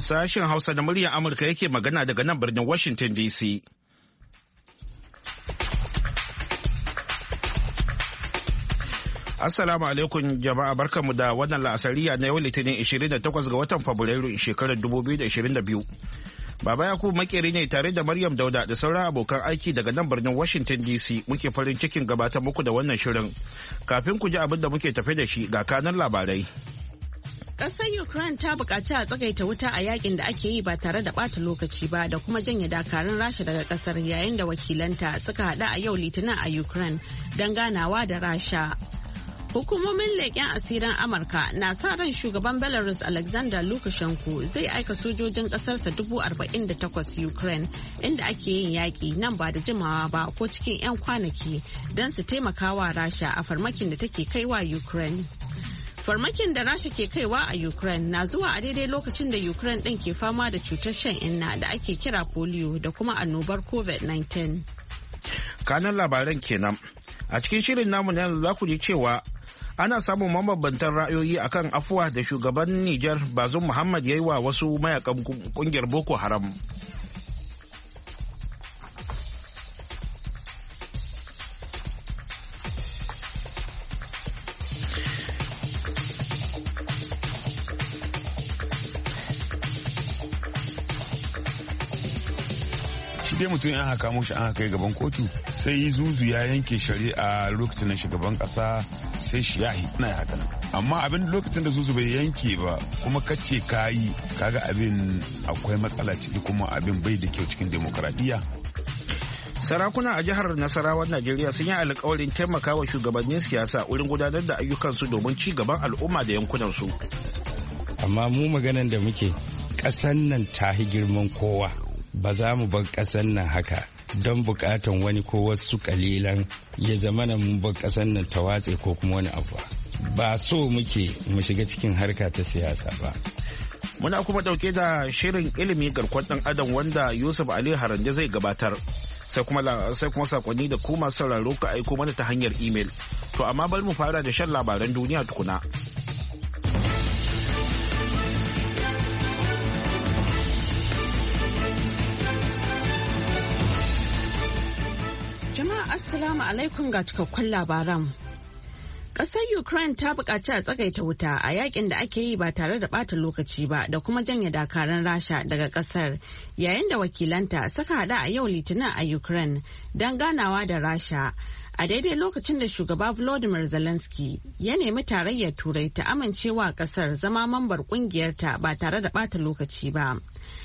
Sashen Hausa na muryar Amurka yake magana daga nan birnin Washington DC. Assalamu alaikum jama'a, barkanmu da wannan la'asariya na yau Litinin 28 ga watan Fabrairu shekarar 2022. Baba Yakubu makeri ne tare da Maryam Dauda da sauran abokan aiki daga nan birnin Washington DC muke farin cikin gabatar muku da wannan shirin. Kafin ku ji abin da muke tafe da shi ga kanun labarai. Ƙasar Ukraine ta buƙaci a tsagaita wuta a yakin da ake yi ba tare da ɓata lokaci ba da kuma janye dakarun Rasha daga ƙasar yayin da wakilanta suka haɗu a yau Litinin a Ukraine don ganawa da Rasha. Hukumomin leƙen asirin Amurka na sa ran shugaban Belarus Alexander Lukashenko zai aika sojojin ƙasarsa 48,000 Ukraine inda ake yin yaƙi nan ba da jimawa ba ko cikin 'yan kwanaki don su taimakawa Rasha a farmakin da take kaiwa Ukraine. Farmakin da Rasha ke kaiwa a Ukraine na zuwa a daidai lokacin da Ukraine ɗin ke fama da cutar shan inna da ake kira polio da kuma annobar COVID-19. Kanan labaran kenan. A cikin shirin namu na yanzu za ku ji cewa ana samun mabambantan ra'ayoyi akan afuwa da shugaban Nijar Bazoum Muhammad ya yi wa wasu mayakan kungiyar Boko Haram. Dai mutum ya haka mushi an haka gaban kotu sai zuzu ya yanke shari'a lokacin da shugaban kasa sai shi yahi na haka nan amma abin lokacin da zuzu bai yanke ba kuma kace kayi kaga abin akwai matsala ciki kuma abin bai da kyau cikin demokradiyya. Sarakuna a jihar Nasarawar Najeriya sun yi alkawarin taimakawa shugabannin siyasa wurin gudanar da ayyukansu domin ci gaban al'umma da yankunansu. Amma mu maganan da muke ƙasan nan ta girman kowa. Ba za mu bar ƙasar nan haka don bukatan wani ko wasu kalilan ya zama na mun bar ƙasar nan ta watse ko kuma wani abu ba so muke mu shiga cikin harka ta siyasa ba. Muna kuma dauke da shirin ilimi garkuwar ɗan adam wanda Yusuf Ali Harande zai gabatar sai kuma sakonni da kuma sauraro ka aiko mana ta hanyar imel. To amma bari mu fara da shan labaran duniya tukuna. Assalamu alaikum ga cikakkun labaran. Ƙasar Ukraine ta buƙaci a tsagaita wuta a yakin da ake yi ba tare da ɓata lokaci ba da kuma janye dakaran Rasha daga ƙasar yayin da wakilanta suka haɗu a yau Litinin a Ukraine don ganawa da Rasha a daidai lokacin da shugaba Volodymyr Zelensky ya nemi tarayyar Turai ta amincewa ƙasar zama mambar ƙungiyarta ba tare da ɓata lokaci ba.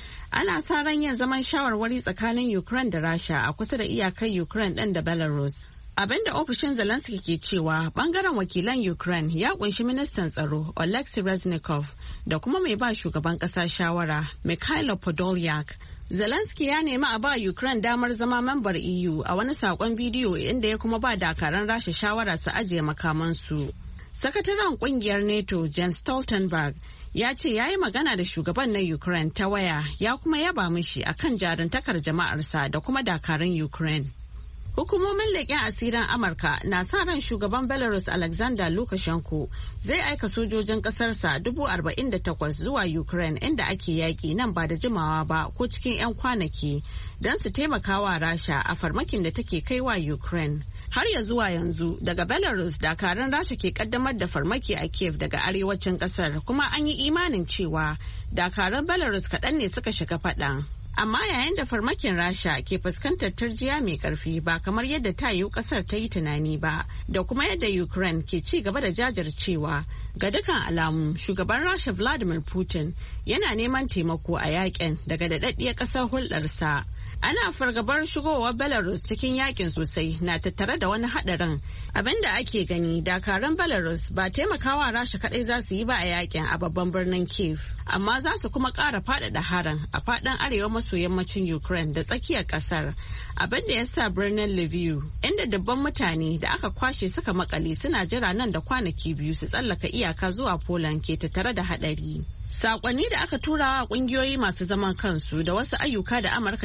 Ana sa ran yin zaman shawarwari tsakanin Ukraine da Rasha a kusa da iyakar Ukraine ɗin da Belarus. Abinda ofishin Zelensky ke cewa bangaren wakilan Ukraine ya kunshi ministan tsaro Oleksiy Reznikov da kuma mai ba shugaban ƙasa shawara Mikhailo Podolyak. Zelensky ya nemi a ba Ukraine damar zama mambar EU a wani saƙon bidiyo inda ya kuma ba dakaran Rasha shawara su ajiye makamansu. Sakataren ƙungiyar NATO Jens Stoltenberg ya ce ya yi magana da shugaban na Ukraine ta waya ya kuma yaba mishi akan jaruntakar jama'arsa da kuma dakarun Ukraine. Hukumomin leƙen asirin Amurka na sa ran shugaban Belarus Alexander Lukashenko zai aika sojojin ƙasarsa 48,000 zuwa Ukraine inda ake yaƙi nan ba da jimawa ba ko cikin 'yan kwanaki don su taimakawa Rasha a farmakin da take kaiwa Ukraine. Har ya zuwa yanzu daga Belarus dakarun Rasha ke kaddamar da farmaki a Kiev daga arewacin kasar kuma an yi imanin cewa dakarun Belarus kaɗan ne suka shiga faɗan. Amma yayin da farmakin Rasha ke fuskantar turjiya mai ƙarfi ba kamar yadda ta yiwu ƙasar ta yi tunani ba da kuma yadda Ukraine ke ci gaba da jajircewa ga dukkan alamu shugaban Rasha Vladimir Putin yana neman taimako a yakin daga daɗaɗɗiyar ƙasar hulɗarsa. Ana fargabar shigowar Belarus cikin yakin sosai na tattare da wani hadarin. Abinda ake gani dakaran Belarus ba taimakawa Rasha kadai za su yi ba a yakin a babban birnin Kiev, amma za su kuma ƙara faɗaɗa harin a faɗin arewa maso yammacin Ukraine da tsakiyar ƙasar. Abinda ya sa birnin Lviv, inda dubban mutane da aka kwashe suka makale suna jira nan da kwanaki biyu su tsallaka iyaka zuwa Poland ke tattare da hadari. Sakonni da aka turawa kungiyoyi masu zaman kansu da wasu ayyuka da Amurka ke ɗauka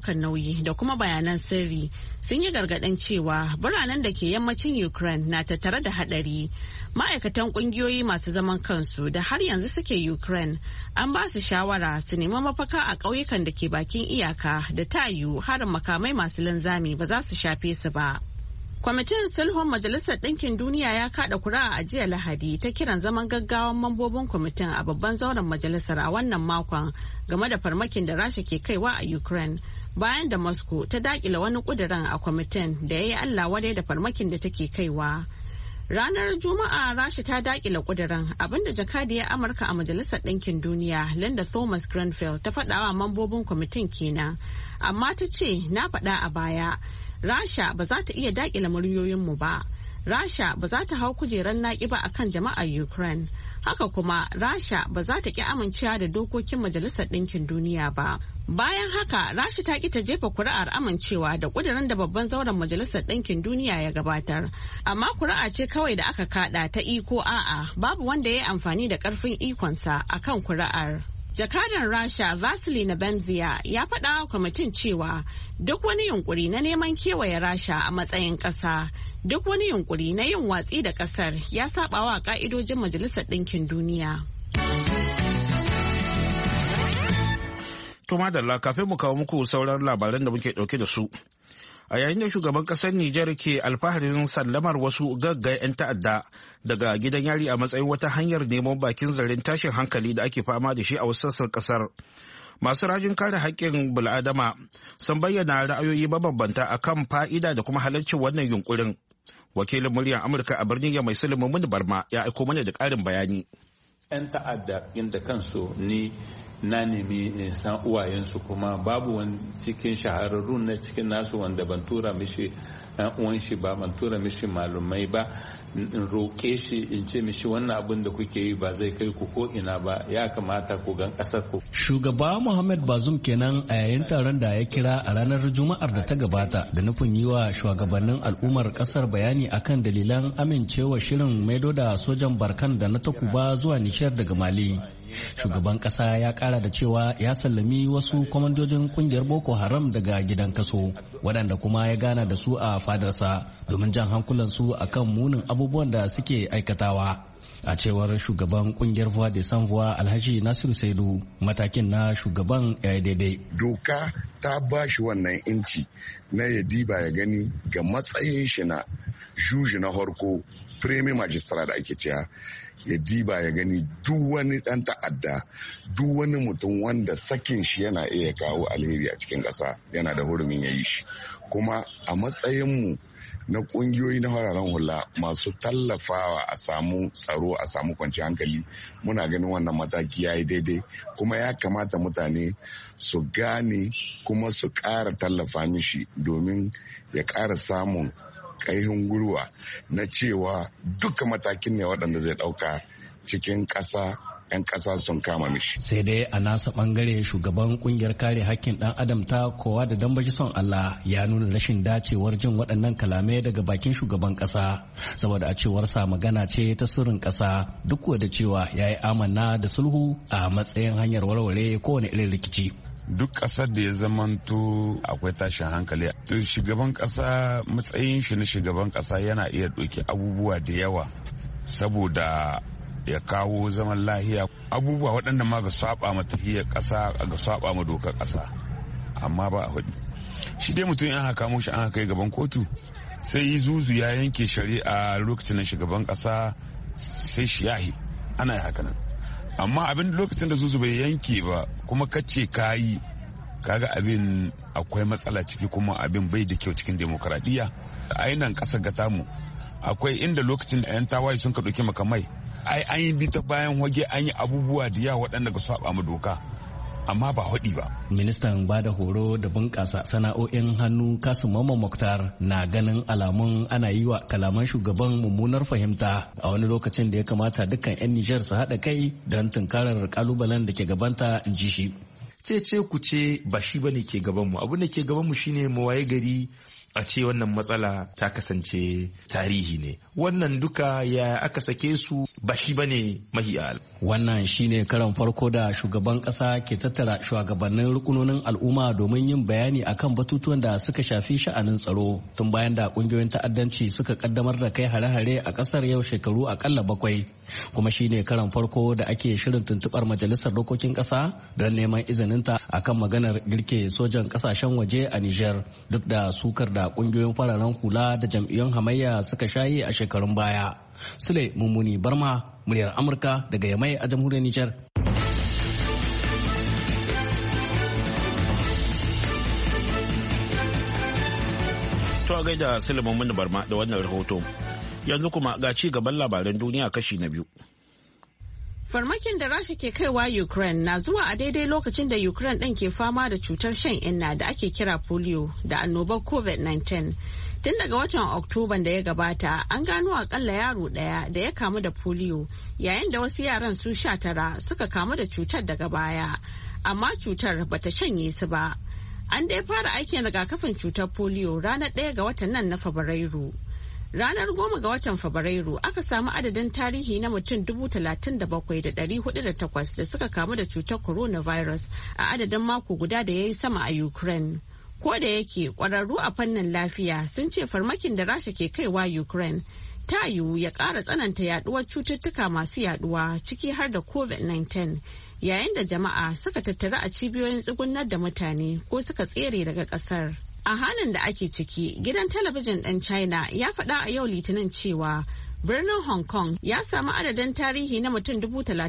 ɗaukar nauyi da kuma bayanan sirri sun yi gargaɗin cewa biranen da ke yammacin Ukraine na tattare da haɗari. Ma'aikatan ƙungiyoyi masu zaman kansu da har yanzu suke Ukraine an ba su shawara su nemi mafaka a ƙauyukan da ke bakin iyaka da ta yiwu harin makamai masu linzami ba za su shafe su ba. Kwamitin sulhun Majalisar Ɗinkin Duniya ya kaɗa kuri'a a jiya Lahadi ta kiran zaman gaggawan mambobin kwamitin a babban zauren majalisar a wannan makon game da farmakin da Rasha ke kaiwa a Ukraine bayan da Moscow ta dakile wani ƙudurin a kwamitin da ya yi Allah wadai da farmakin da take kaiwa. Ranar Juma'a Rasha ta dakile ƙudurin abinda jakadiyar Amurka a Majalisar Ɗinkin Duniya Linda Thomas Greenfield ta faɗawa mambobin kwamitin kenan, amma ta ce na faɗa a baya. Rasha ba za ta iya daƙile muryoyinmu ba. Rasha ba za ta hau kujerar naƙi ba akan jama'ar Ukraine. Haka kuma Rasha ba za ta ƙi amincewa da dokokin Majalisar Ɗinkin Duniya ba. Bayan haka Rasha ta ƙi ta jefa kuri'ar amincewa da ƙudurin da babban zauren Majalisar Ɗinkin Duniya ya gabatar. Amma kuri'a ce kawai da aka kaɗa ta iko a'a, babu wanda ya yi amfani da ƙarfin ikonsa akan kuri'ar. Jakadan Rasha Vasily Nebenzia ya faɗa wa kwamitin cewa duk wani yunkuri na neman kewaye Rasha a matsayin ƙasa, duk wani yunkuri na yin watsi da ƙasar ya saba wa ƙa'idojin Majalisar Ɗinkin Duniya. To madalla kafin mu kawo muku sauran labaran da muke ɗauke da su. A yayin da shugaban kasar Nijar ke alfaharin sallamar wasu gaggai 'yan ta'adda daga gidan yari a matsayin wata hanyar neman bakin zaren tashin hankali da ake fama da shi a wasu sassan kasar. Masu rajin kare haƙƙin bil'adama sun bayyana ra'ayoyi mabambanta akan fa'ida da kuma halarcin wannan yunkurin. Wakilin muryar Amurka a birnin Yamai Sulaiman Muni Barma ya aiko mana da ƙarin bayani. 'Yan ta'adda inda kansu ni na nemi in san uwayensu, kuma babu wani cikin shahararrun na cikin nasu wanda ban tura mishi uwan shi ba, ban tura mishi malumai ba, in roƙe shi in ce mishi wannan abin da kuke yi ba zai kai ku ko ina ba, ya kamata ku gan ƙasar ku. Shugaba Muhammad Bazoum kenan a yayin taron da ya kira a ranar Juma'ar da ta gabata da nufin yi wa shugabannin al'ummar ƙasar bayani akan dalilan amincewa shirin maido da sojan Barkan da na Takuba zuwa Nishar daga Mali. Shugaban kasa ya kara da cewa ya sallami wasu kwamandojin kungiyar Boko Haram daga gidan kaso, waɗanda kuma ya gana da su a fadarsa domin jan hankulansu akan munin abubuwan da suke aikatawa. A cewar shugaban kungiyar Voix de Sans Voix Alhaji Nasiru Saidu, matakin na shugaban ya yi daidai. Doka ta ba shi wannan inci na ya diba ya gani ga matsayin shi na juji na harko premier magistrat da ake cewa, ya diba ya gani duk wani dan ta'adda, duk wani mutum wanda sakin shi yana iya kawo alheri a cikin ƙasa yana da hurumin ya yi shi. Kuma a matsayinmu na ƙungiyoyi na fararen hula masu tallafawa a samu tsaro, a samu kwanciyar hankali, muna ganin wannan mataki ya yi daidai, kuma ya kamata mutane su gane kuma su ƙara tallafa mishi domin ya ƙara samun ƙarfin gwiwa na cewa duka matakin ne waɗanda zai ɗauka cikin ƙasa 'yan ƙasa sun kama mishi. Sai dai a nasa ɓangare shugaban ƙungiyar kare hakkin ɗan adam ta kowa da dambaji son Allah ya nuna rashin dacewar jin waɗannan kalamai daga bakin shugaban ƙasa, saboda a cewarsa magana ce ta sirrin ƙasa, duk da cewa ya yi amanna da sulhu a matsayin hanyar warware kowane irin rikici. Duk ƙasar da ya zamanto akwai tashin hankali, to shugaban ƙasa matsayin shi na shugaban ƙasa yana iya ɗauki abubuwa da yawa saboda ya kawo zaman lahiya, abubuwa waɗanda ma ga saba ma tahiyar ƙasa, ga saba ma dokar ƙasa, amma ba a hudu. Shi dai mutum an haka mushi an haka gaban kotu sai yi zuzu ya yanke shari'a lokacin shugaban ƙasa sai shi yahi, ana yi haka nan. Amma abin lokacin da zuzu bai yanke ba kuma kace kayi, kaga abin akwai matsala ciki, kuma abin bai da kyau cikin demokaradiyya. A nan ƙasar gata mu akwai inda lokacin da 'yan tawaye sun ka ɗauki makamai, ai an yi bi ta bayan wage, an yi abubuwa da yawa waɗanda ga saba ma doka, amma ba haɗi ba. Ministan bada horo da bunƙasa sana'o'in hannu Kasim Mamman Muktar na ganin alamun ana yi wa kalaman shugaban mummunar fahimta a wani lokacin da ya kamata dukkan 'yan Nijar su haɗa kai don tunkarar kalubalen da ke gabanta, in ji shi. Ce ku ce ba shi bane ke gabanmu, abin da ke gabanmu shine mu waye gari a ce wannan matsala ta kasance tarihi ne. Wannan duka ya aka sake su ba shi bane mahi'al. Wannan shine karan farko da shugaban kasa ke tattara shugabannin rukunonin al'umma domin yin bayani akan batutuwan da suka shafi sha'anin tsaro tun bayan da kungiyoyin ta'addanci suka kaddamar da kai hare-hare a kasar yau shekaru akalla 7, kuma shine karan farko da ake shirin tuntubar majalisar dokokin kasa don neman izininta akan maganar girke sojan kasashen waje a Niger, duk da sukar da kungiyoyin fararen hula da jam'iyyun hamayya suka shayi a shekarun baya. Sule Mummuni Barma, muryar Amurka daga Yamai a jamhuriyar Nijar. To a gaida Sule Mummuni Barma da wannan rahoto. Yanzu kuma ga ci gaban labaran duniya kashi na biyu. Farmakin da Rasha ke kaiwa Ukraine na zuwa a daidai lokacin da Ukraine ɗin ke fama da cutar shan inna da ake kira polio da annobar COVID-19. Tun daga watan Oktoban da ya gabata an gano akalla yaro ɗaya da ya kamu da polio yayin da wasu yaran su 19 suka kamu da cutar daga baya. Amma cutar bata shanye su ba. An dai fara aikin rigakafin cutar polio ranar 1 ga watan nan na Fabrairu. Ranar 10 ga watan Fabrairu aka samu adadin tarihi na mutum 37,408 da suka kamu da cutar coronavirus a adadin mako guda da ya yi sama a Ukraine. Ko da yake ƙwararru a fannin lafiya sun ce farmakin da Rasha ke kaiwa Ukraine ta yiwu ya ƙara tsananta yaduwar cututtuka masu yaduwa ciki har da COVID-19 yayin da jama'a suka tattara a cibiyoyin tsugunar da mutane ko suka tsere daga ƙasar. A halin da ake ciki, gidan talabijin ɗin China ya faɗa a yau Litinin cewa birnin Hong Kong ya samu adadin tarihi na mutum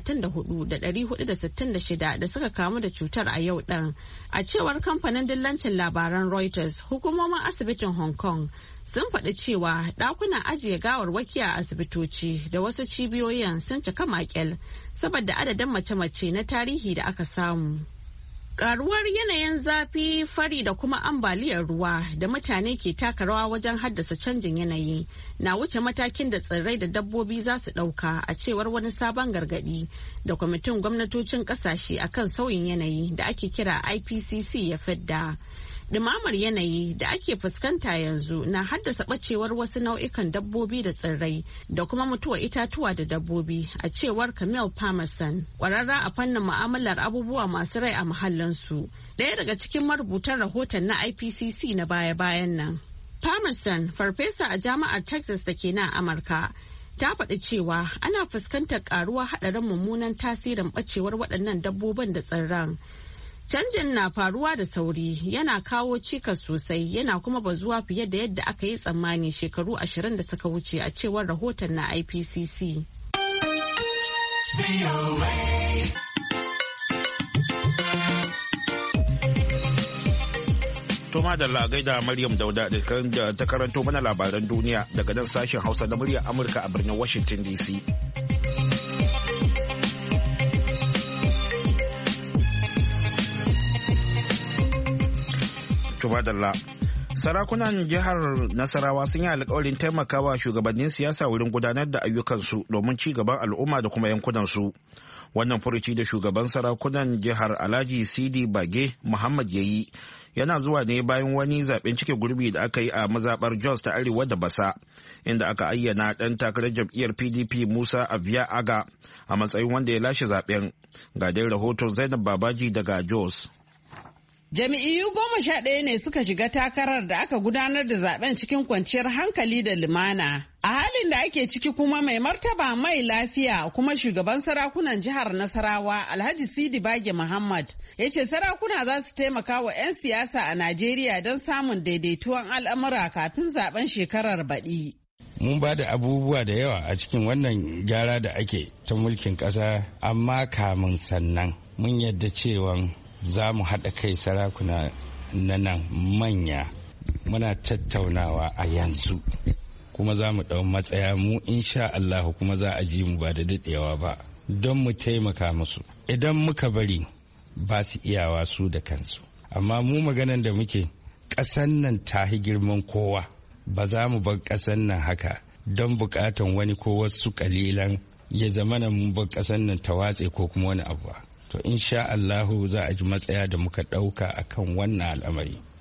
34,466 da suka kamu da cutar a yau ɗin. A cewar kamfanin dillancin labaran Reuters, hukumomin asibitin Hong Kong sun faɗi cewa ɗakunan ajiye gawarwaki a asibitoci da wasu cibiyoyin sun cika maƙil saboda adadin mace-mace na tarihi da aka samu. Karuwar yanayin zafi, fari da kuma ambaliyar ruwa da mutane ke taka rawa wajen haddasa canjin yanayi na wuce matakin da tsirrai da dabbobi za su ɗauka a cewar wani sabon gargaɗi da kwamitin gwamnatocin ƙasashe akan sauyin yanayi da ake kira IPCC ya fidda. Ɗumamar yanayi da ake fuskanta yanzu na haddasa ɓacewar wasu nau'ikan dabbobi da tsirrai da kuma mutuwar itatuwa da dabbobi a cewar Camille Palmerson, ƙwararra a fannin mu'amalar abubuwa masu rai a muhallinsu, ɗaya daga cikin marubutan rahoton na IPCC na baya-bayan nan. Palmerson, farfesa a jami'ar Texas da ke nan Amurka, ta faɗi cewa ana fuskantar ƙaruwa haɗarin mummunan tasirin ɓacewar waɗannan dabbobin da tsirran. Canjin na faruwa da sauri, yana kawo cikas sosai, yana kuma bazuwa fiye da yadda aka yi tsammani shekaru 20 da suka wuce a cewar rahoton na IPCC. Toma da gaida Maryam Dauda da ta karanto mana labaran duniya daga nan sashen Hausa na muryar Amurka a birnin Washington DC. Tubadalla. Sarakunan jihar Nasarawa sun yi alkawarin taimakawa shugabannin siyasa wurin gudanar da ayyukansu domin ci gaban al'umma da kuma yankunansu. Wannan furuci da shugaban sarakunan jihar Alhaji Sidi Bage Muhammad ya yi yana zuwa ne bayan wani zaben cike gurbi da aka yi a mazabar Jos ta Arewa da Basa, inda aka ayyana ɗan takarar jam'iyyar PDP Musa Abia Aga a matsayin wanda ya lashe zaben. Ga dai rahoton Zainab Babaji daga Jos. Jami'iyyu 11 ne suka shiga takarar da aka gudanar da zaben cikin kwanciyar hankali da lumana. A halin da ake ciki kuma mai martaba mai lafiya kuma shugaban sarakunan jihar Nasarawa Alhaji Sidi Bage Muhammad ya ce sarakuna za su taimaka wa 'yan siyasa a Najeriya don samun daidaituwan al'amura kafin zaben shekarar baɗi. Mun ba da abubuwa da yawa a cikin wannan gyara da ake ta mulkin ƙasa, amma kamun sannan mun yadda cewa za mu haɗa kai sarakuna na nan manya, muna tattaunawa a yanzu kuma za mu ɗau matsaya mu insha Allah, kuma za a ji mu ba da daɗewa ba don mu taimaka musu. Idan muka bari ba su iyawa su da kansu, amma mu maganan da muke ƙasan nan ta girman kowa, ba za mu bar ƙasan nan haka don buƙatan wani ko wasu ƙalilan ya zamana mu bar ƙasan nan ta watse ko kuma wani abu. To insha Allahu za a ji matsaya da muka ɗauka akan wannan al'amari.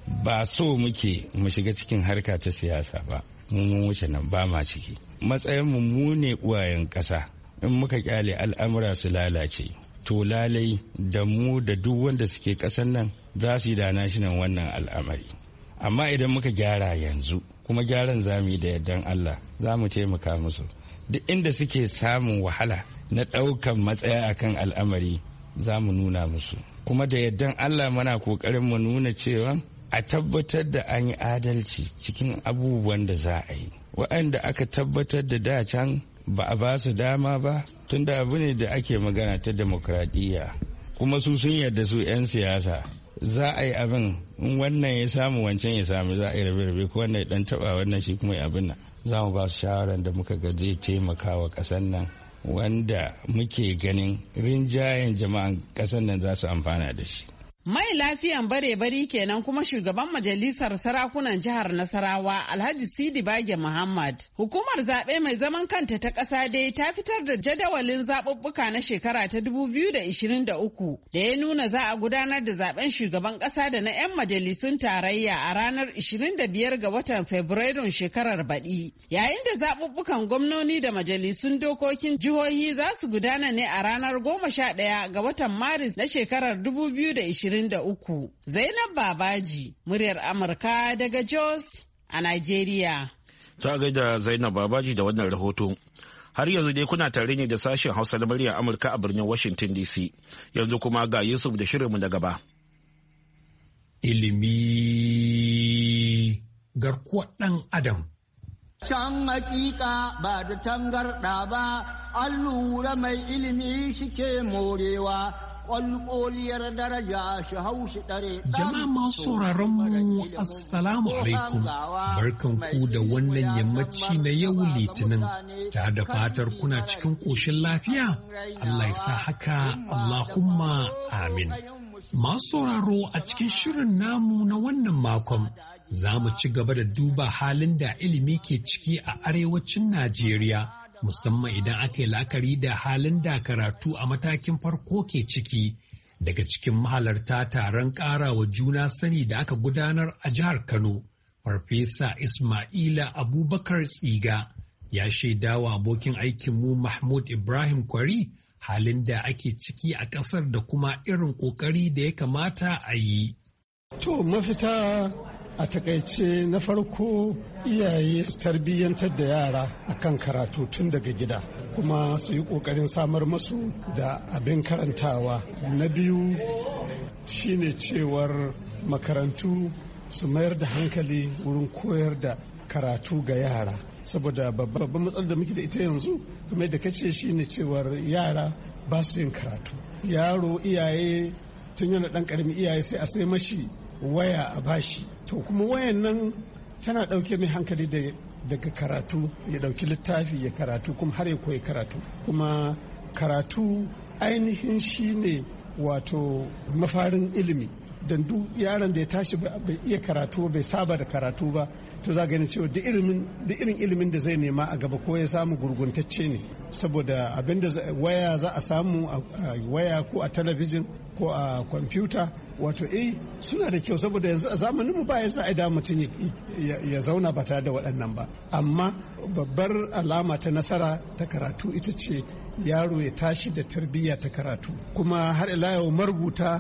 ba so muke mu shiga cikin harka ta siyasa ba, mun wuce nan ba ma ciki. Matsayin mu ne uwayen ƙasa, in muka kyale al'amura su lalace to lalai da mu da duk wanda suke ƙasan nan za su yi da nashinan wannan al'amari. Amma idan muka gyara yanzu, kuma gyaran za mu yi da yardan Allah, za mu taimaka musu duk inda suke samun wahala na ɗaukan matsaya akan al'amari, za mu nuna musu. Kuma da yardan Allah muna ƙoƙarin mu nuna cewa a tabbatar da an yi adalci cikin abubuwan da za a yi. Waɗanda aka tabbatar da dacan ba a ba su dama ba, tunda abu ne da ake magana ta demokradiyya, kuma su sun yarda su 'yan siyasa za a yi abin, in wannan ya samu wancan ya samu, za a yi rabe-rabe, ko wannan ya dan taba wannan shi kuma ya abin nan. Za mu ba su shawaran da muka ga zai taimaka wa ƙasar nan, wanda muke ganin rinjayen jama'an ƙasar nan za su amfana da shi. Mai lafiyan bare-bari kenan kuma shugaban majalisar sarakunan jihar Nasarawa Alhaji Sidi Bage Muhammad. Hukumar zaɓe mai zaman kanta ta ƙasa dai ta fitar da jadawalin zaɓuɓɓuka na shekara ta 2023 da ya nuna za a gudanar da zaɓen shugaban ƙasa da na 'yan majalisun tarayya a ranar 25 ga watan Fabrairun shekarar baɗi. Yayin da zaɓuɓɓukan gwamnoni da majalisun dokokin jihohi za su gudana ne a ranar 11 ga watan Maris na shekarar 2023. Zainab Babaji, muryar Amurka daga Jos a Najeriya. Ta gaida Zainab Babaji da wannan rahoto. Har yanzu dai kuna tare ne da sashen Hausa na muryar Amurka a birnin Washington DC. Yanzu kuma ga Yusuf da shirinmu na gaba. Ilimi garkuwar ɗan Adam. Can hakika ba da tangarɗa ba, an lura mai ilimi shike morewa. Jama'a masu sauraron mu Assalamu alaikum, barkan ku da wannan yammaci na yau Litinin, ta da fatar kuna cikin ƙoshin lafiya, Allah ya sa haka, Allahumma amin. Masu sauraro a cikin shirin namu na wannan makon, za mu ci gaba da duba halin da ilimi ke ciki a arewacin Najeriya. Musamman idan aka yi la'akari da halin da karatu a matakin farko ke ciki. Daga cikin mahalarta taron ƙarawa juna sani da aka gudanar a jihar Kano, Farfesa Ismaila Abubakar Tsiga ya shaidawa abokin aikinmu Mahmud Ibrahim Kwari halin da ake ciki a ƙasar da kuma irin ƙoƙari da ya kamata a yi. To mafita a takaice na farko iyaye su tarbiyyantar da yara akan karatu tun daga gida, kuma su yi ƙoƙarin samar masu da abin karantawa. Na biyu shine cewar makarantu su mayar da hankali wurin koyar da karatu ga yara, saboda babban matsalar da muke da ita yanzu kuma da kace shine cewar yara ba su yin karatu. Yaro iyaye tun yana ɗan ƙarami iyaye sai a sai mashi waya a bashi, to kuma wayan nan tana ɗauke mai hankali daga karatu, ya ɗauki littafi ya karatu kuma har ya koyi karatu. Kuma karatu ainihin shi ne wato mafarin ilimi, don duk yaron da ya tashi bai iya karatu bai saba da karatu ba, to za gani cewa da irin ilimin da zai nema a gaba ko ya samu gurguntacce ne, saboda abin da waya za a samu a waya ko a talabijin ko a kwamfuta, wato suna da kyau, saboda yanzu a zamaninmu ba ya sa a da mutum ya zauna ba tare da waɗannan ba. Amma babbar alama ta nasara ta karatu ita ce yaro ya tashi da tarbiyya ta karatu. Kuma har ila yau marubuta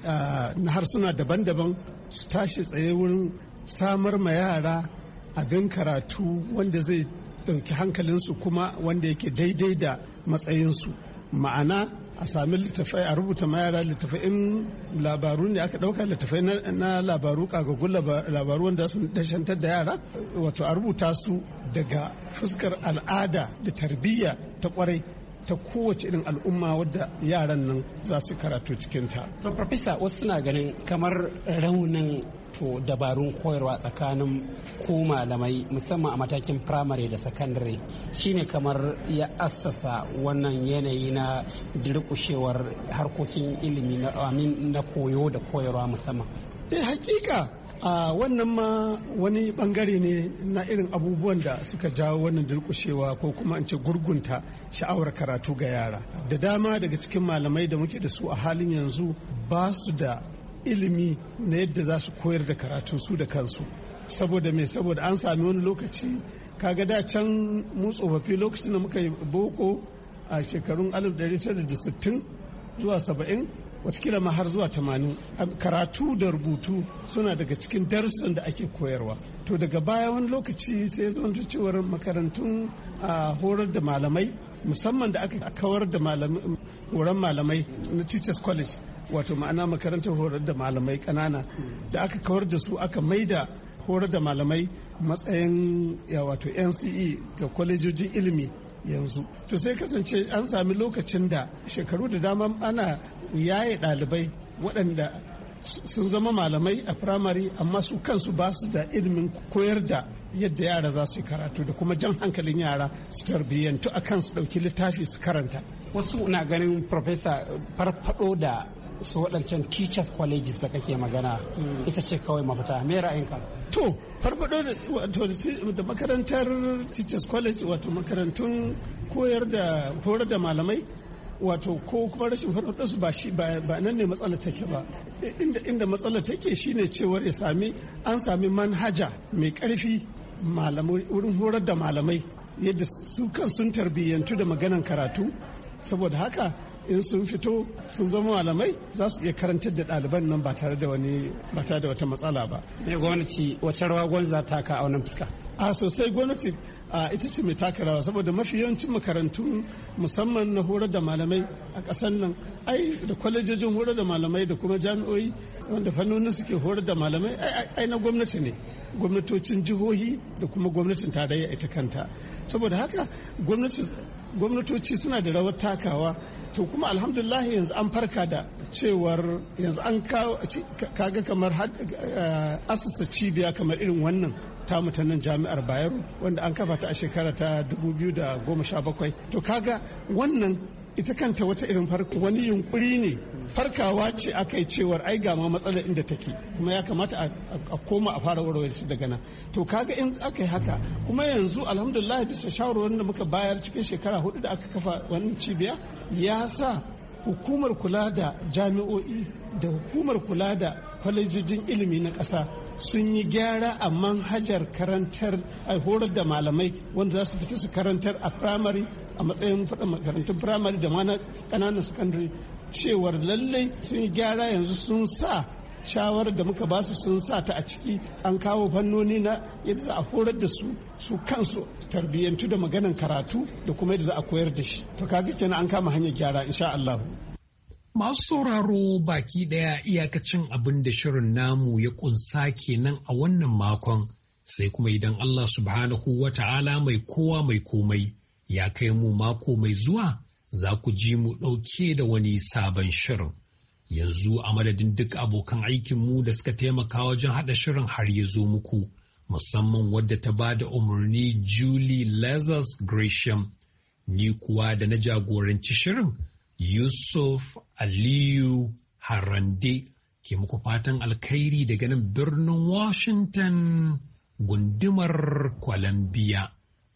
na harsuna daban-daban su tashi tsaye wurin samar ma yara abin karatu wanda zai ɗauki hankalinsu kuma wanda yake daidai da matsayinsu. Ma'ana a sami littafai, a rubuta ma yara littafai, in labaru ne aka ɗauka littafai na labaru, kagaggun labaru wanda sun dashantar da yara, wato a rubuta su daga fuskar al'ada da tarbiyya ta kwarai ta kowace irin al'umma wadda yaran nan za su karatu cikinta. To, Farfesa, wasu suna ganin kamar raunin to dabarun koyarwa tsakanin ko malamai musamman a matakin firamare da sakandare shine kamar ya assasa wannan yanayi na durƙushewar harkokin ilimi na koyo da koyarwa musamman. Hakika a wannan ma wani bangare ne na irin abubuwan da suka jawo wannan durƙushewa ko kuma in ce gurgunta sha'awar karatu ga yara. Da dama daga cikin malamai da muke da su a halin yanzu ba su da ilimi na yadda za su koyar da karatu su da kansu. Saboda an sami wani lokaci kaga da can mu tsofaffi lokacin da muka yi boko a shekarun 1960 zuwa 70 watakila ma har zuwa 80 karatu da rubutu suna daga cikin darussan da ake koyarwa. To daga baya wani lokaci sai zonto cewar makarantun horar da malamai musamman da aka kawar da horon malamai na teachers college wato ma'ana makarantar horar da malamai kanana da aka kawar da su aka maida horar da malamai matsayin wato NCE ga kwalejojin ilimi yanzu. To sai kasance an sami lokacin da shekaru da dama ana yaye ɗalibai waɗanda sun zama malamai a firamare amma su kansu ba su da ilimin koyar da yadda yara za su yi karatu da kuma jan hankalin yara su tarbiyyantu a kan su ɗauki littafi su karanta. Wasu na ganin Profesa farfado da su waɗancan teachers colleges da kake magana ita ce kawai mafita. Me ra'ayinka? To farfado da makarantar teachers college wato makarantun horar da malamai wato ko kuma rashin farfado su ba nan ne matsalar take ba. Inda matsalar take shine cewar an sami manhaja mai ƙarfi wurin horar da malamai yadda su kan sun tarbiyyantu da maganan karatu saboda haka in sun fito sun zama malamai za su iya karantar da ɗaliban nan ba tare da wata matsala ba. Me gwamnati wace rawa gwamnati za ta taka a wannan fuska? A sosai gwamnati ita ce mai taka rawa saboda mafi yawancin makarantu musamman na horar da malamai a ƙasar nan da kwalejojin horar da malamai da kuma jami'oi wanda fannonin suke horar da malamai ai na gwamnati ne. Gwamnatocin jihohi da kuma gwamnatin tarayya ita kanta saboda haka gwamnatoci suna da rawar takawa to kuma alhamdulillah yanzu an farka da cewar yanzu an kaga kamar asasa cibiya kamar irin wannan ta mutanen jami'ar Bayero wanda an kafa ta a shekara ta 2017 to kaga wannan ita kanta wata irin wani yunkuri ne farkawa ce aka yi cewar ai ga ma matsalar inda take kuma ya kamata a koma a fara warware shi daga nan to kaga in aka yi haka kuma yanzu alhamdulillah bisa shawarwarin da muka bayar cikin shekara 4 da aka kafa wannan cibiya ya sa hukumar kula da jami'o'i da hukumar kula da kwalejojin ilimi na ƙasa sun yi gyara a manhajar horar da malamai wanda za su fita su karantar a firamare a matsayin makarantun firamare da mana ƙananan sakandare cewar lallai sun yi gyara yanzu sun sa shawarar da muka basu sun sa ta a ciki an kawo fannoni na yadda za a horar da su kansu tarbiyyantu da maganan karatu da kuma yadda za a koyar da shi to kaga kenan an kama hanyar gyara insha Allah. Masu sauraro baki ɗaya iyakacin abin da shirin namu ya ƙunsa kenan a wannan makon sai kuma idan Allah subhanahu wa ta'ala mai kowa mai komai ya kai mu mako mai zuwa za ku ji mu ɗauke da wani sabon shirin. Yanzu a madadin duk abokan aikinmu da suka taimaka wajen haɗa shirin har ya zo muku musamman wadda ta ba da umarni Julie Lazarus Gresham ni kuwa da na jagoranci shirin. Yusuf Aliyu Harande ke muku fatan alkhairi daga nan birnin Washington gundumar Columbia.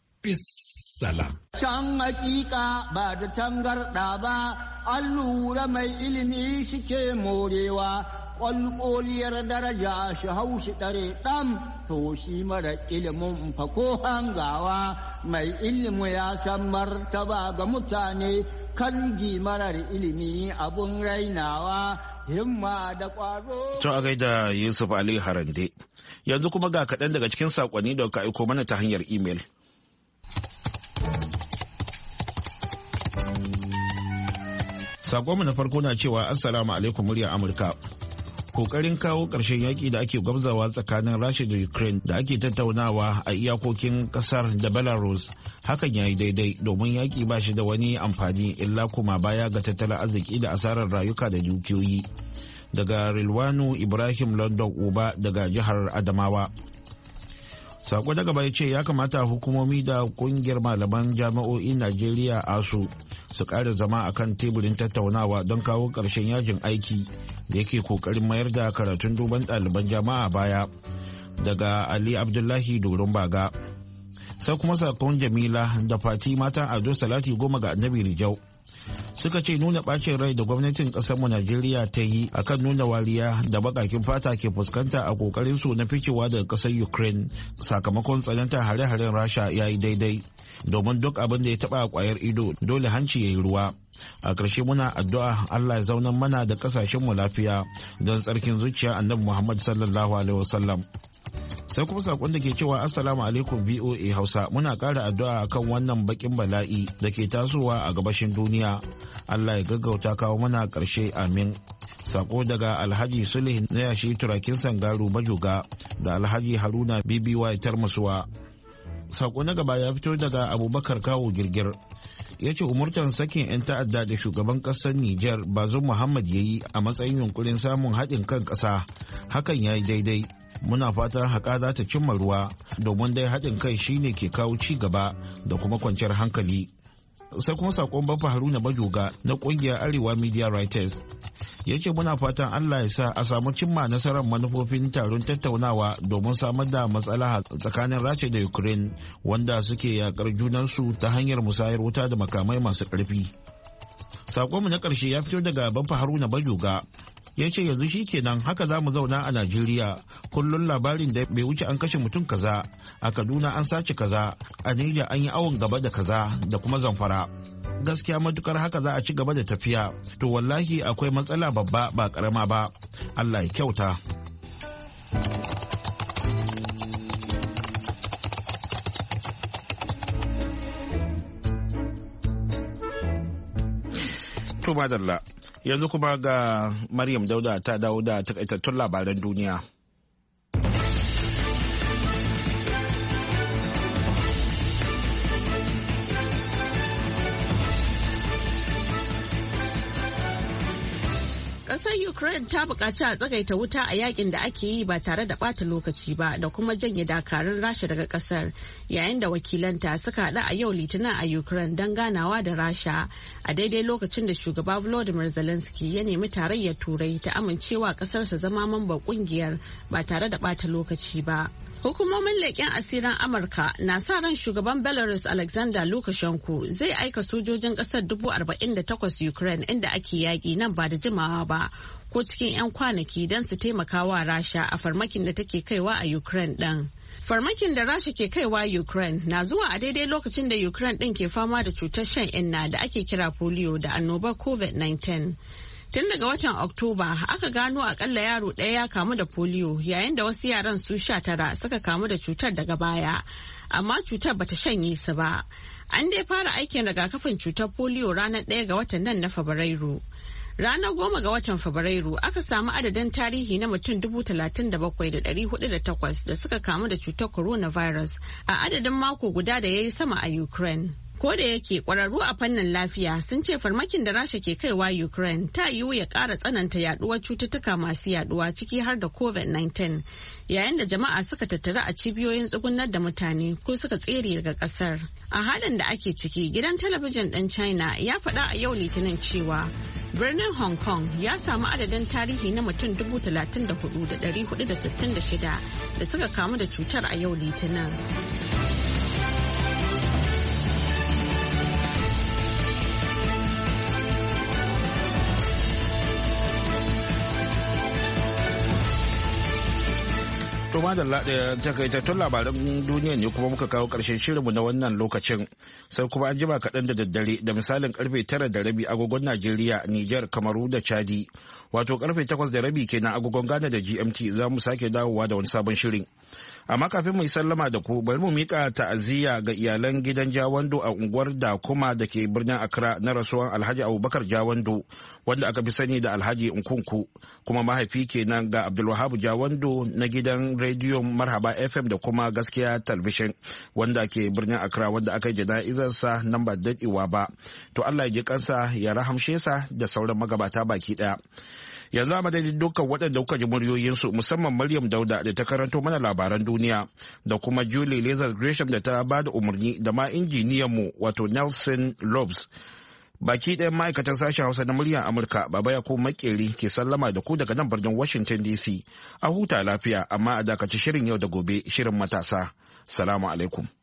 Peace salam. Can hakika ba da tangarɗa ba, an lura mai ilimi shike morewa, ƙwalƙoliyar daraja shi haushi ɗare ɗan, to shi mara ilimin fa ko hangawa, mai ilimi ya san martaba ga mutane, kalgi marar ilimi abun rainawa, himma da ƙwaro. To a gaida Yusuf Ali Harande, yanzu kuma ga kaɗan daga cikin saƙonni da ka aiko mana ta hanyar imel. Sakonmu na farko na cewa Assalamu alaikum murya Amurka. Kokarin kawo ƙarshen yaƙi da ake gwabzawa tsakanin Rasha da Ukraine da ake tattaunawa a iyakokin ƙasar da Belarus hakan ya yi daidai domin yaƙi ba shi da wani amfani illa kuma baya ga tattalin arziki da asarar rayuka da dukiyoyi. Daga Rilwanu Ibrahim London Uba daga jihar Adamawa. Sako na gaba ya ce ya kamata hukumomi da kungiyar malaman jami'o'in Najeriya ASU su ƙara zama a kan teburin tattaunawa don kawo ƙarshen yajin aiki da yake ƙoƙarin mayar da karatun duban ɗaliban jama'a baya. Daga Ali Abdullahi Doron Baga. Sai kuma sakon Jamila da Fati matan Ado Salati Goma ga Annabi Rijau. suka ce nuna bacin rai da gwamnatin ƙasarmu Najeriya ta yi akan nuna wariya da baƙaƙen fata ke fuskanta a ƙoƙarin su na ficewa daga ƙasar Ukraine sakamakon tsanantar hare-haren Rasha ya yi daidai. Domin duk abin da ya taɓa ƙwayar ido dole hanci ya yi ruwa. A ƙarshe muna addu'a Allah ya zaunar mana da ƙasashenmu lafiya don tsarkin zuciya Annabi Muhammad sallallahu alaihi wasallam. Sai kuma sakon da ke cewa Assalamu alaikum VOA Hausa, muna ƙara addu'a akan wannan bakin bala'i da ke tasowa a gabashin duniya. Allah ya gaggauta kawo mana ƙarshe, amin. Sako daga Alhaji Sulih na yashi turakin Sangaru Bajoga da Alhaji Haruna BBY Tarmasuwa. Sako na gaba ya fito daga Abubakar Kawo Girgir. Ya ce umurtan sakin 'yan ta'adda da shugaban ƙasar Nijar Bazoum Muhammad ya yi a matsayin yunkurin samun haɗin kan ƙasa, hakan ya yi daidai. Muna fatan haƙa za ta cimma ruwa domin dai haɗin kai shine ke kawo ci gaba da kuma kwanciyar hankali. Sai kuma saƙon Baffa Haruna Bajoga na ƙungiyar Arewa Media Writers ya ce muna fatan Allah ya sa a samu cimma nasarar manufofin taron tattaunawa domin samar da matsala tsakanin Rasha da Ukraine wanda suke yakar junansu ta hanyar musayar wuta da makamai masu ƙarfi. Saƙonmu na ƙarshe ya fito daga Baffa Haruna Bajoga. Ya ce yanzu shi kenan haka za mu zauna a Najeriya kullum labarin da bai wuce an kashe mutum kaza, a Kaduna an sace kaza, a Niger an yi awon gaba da kaza da kuma Zamfara. Gaskiya matukar haka za a ci gaba da tafiya, to wallahi akwai matsala babba ba karama ba. Allah ya kyauta. To madalla. Yanzu kuma ga Maryam Dauda ta dawo da takaitattun labaran duniya. Ƙasar Ukraine ta buƙaci a tsagaita wuta a yakin da ake yi ba tare da ɓata lokaci ba da kuma janye dakarun Rasha daga ƙasar, yayin da wakilanta suka haɗu a yau Litinin a Ukraine don ganawa da Rasha a daidai lokacin da shugaba Volodymyr Zelensky ya nemi tarayyar Turai ta amincewa ƙasarsa zama mamban ƙungiyar ba tare da ɓata lokaci ba. Hukumomin leƙen asirin Amurka na sa ran shugaban Belarus Alexander Lukashenko zai aika sojojin ƙasar 48,000 Ukraine inda ake yaƙi nan ba da jimawa ba ko cikin 'yan kwanaki don su taimaka wa Rasha a farmakin da take kaiwa a Ukraine ɗin. Farmakin da Rasha ke kaiwa Ukraine na zuwa a daidai lokacin da Ukraine ɗin ke fama da cutar shan inna da ake kira polio da annobar COVID-19. Tun daga watan Oktoba aka gano akalla yaro ɗaya ya kamu da polio yayin da wasu yaran su 19 suka kamu da cutar daga baya, amma cutar bata shanye su ba. An dai fara aikin rigakafin cutar polio ranar 1 ga watan nan na Fabrairu. Ranar 10 ga watan Fabrairu aka samu adadin tarihi na mutum 37,408 da suka kamu da cutar coronavirus a adadin mako guda da ya yi sama a Ukraine. Ko da yake kwararru a fannin lafiya sun ce farmakin da Rasha ke kaiwa Ukraine ta yiwu ya ƙara tsananta yaduwar cututtuka masu yaduwa ciki har da COVID-19 yayin da jama'a suka tattara a cibiyoyin tsugunar da mutane ko suka tsere daga ƙasar. A halin da ake ciki, gidan talabijin ɗin China ya faɗa a yau Litinin cewa birnin Hong Kong ya samu adadin tarihi na mutum 34,466 da suka kamu da cutar a yau Litinin. To madalla da takaitattun labaran duniya ne kuma muka kawo ƙarshen shirinmu na wannan lokacin, sai kuma an jima kaɗan da daddare da misalin karfe 9:30 agogon Najeriya, Nijar, Kamaru da Chadi, wato karfe 8:30 kenan agogon Ghana da GMT za mu sake dawowa da wani sabon shirin. Amma kafin mu yi sallama da ku, bari mu mika ta'aziyya ga iyalan gidan Jawando a unguwar Dakuma da ke birnin Accra na rasuwan Alhaji Abubakar Jawando wanda aka fi sani da Alhaji Nkunku, kuma mahaifi kenan ga Abdulwahab Jawando na gidan rediyon Marhaba FM da kuma Gaskiya Talbishin wanda ke birnin Accra, wanda aka yi jana'izarsa nan ba daɗewa ba. To Allah ya ji kansa ya rahamshe sa da sauran magabata baki ɗaya. Yanzu a madadin dukkan waɗanda kuka ji muryoyinsu, musamman Maryam Dauda da ta karanto mana labaran duniya da kuma Julie Lazar Gresham da ta ba da umarni da ma injiniyanmu wato Nelson Lobes. Baki ɗayan ma'aikatan sashen Hausa na muryar Amurka, Baba Yakubu Makeri ke sallama da ku daga nan birnin Washington DC. A huta lafiya, amma a dakaci shirin yau da gobe, shirin matasa. Salamu alaikum.